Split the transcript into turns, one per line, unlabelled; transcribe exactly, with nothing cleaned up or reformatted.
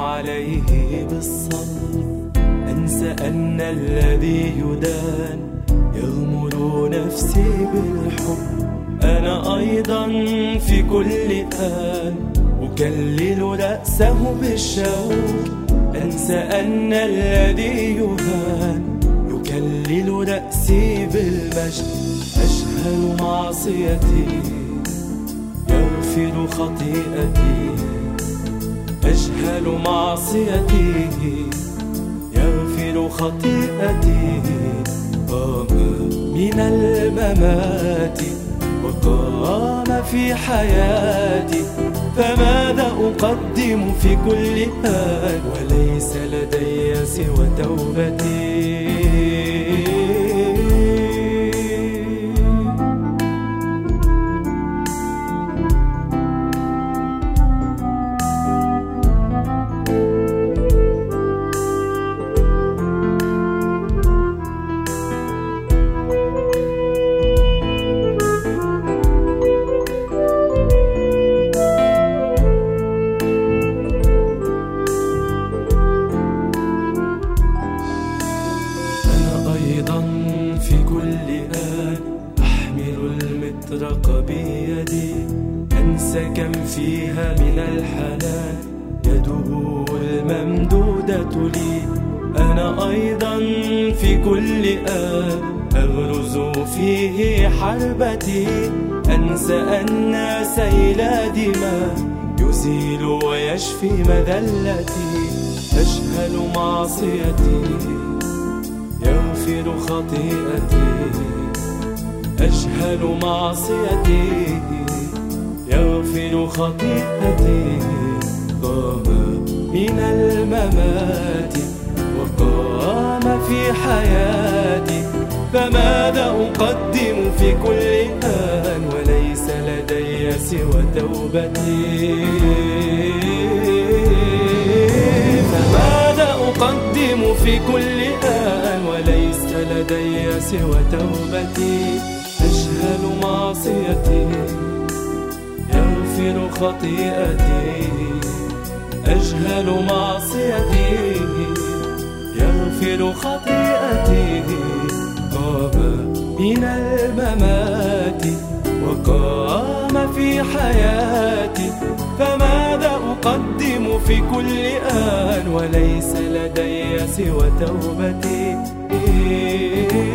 عليه بالصلب، أنسى أن الذي يدان يغمر نفسي بالحب. أنا أيضا في كل آن أكلل رأسه بالشوك، أنسى أن الذي يهان يكلل رأسي بالمجد. أجهل معصيتي يغفر خطيئتي، أجهل معصيتي يغفر خطيئتي. قام من الممات وقام في حياتي، فماذا أقدم في كل آن وليس لدي سوى توبتي. في كل آن أحمل المطرقة بيدي، أنسى كم فيها من الحنان يده الممدودة لي. أنا أيضا في كل آن أغرز فيه حربتي، أنسى أن سيل دماء يزيل ويشفي مذلتي. أجهل معصيتي يغفر خطيئتي، أجهل معصيتي يغفر خطيئتي. قام من الممات وقام في حياتي، فماذا أقدم في كل آن وليس لدي سوى توبتي. فماذا أقدم في كل آن وليس لدي سوى توبتي. أجهل معصيتي يغفر خطيئتي، أجهل معصيتي يغفر خطيئتي. قام من الممات وقام في حياتي، فماذا أقدم في كل آن وليس لدي سوى توبتي.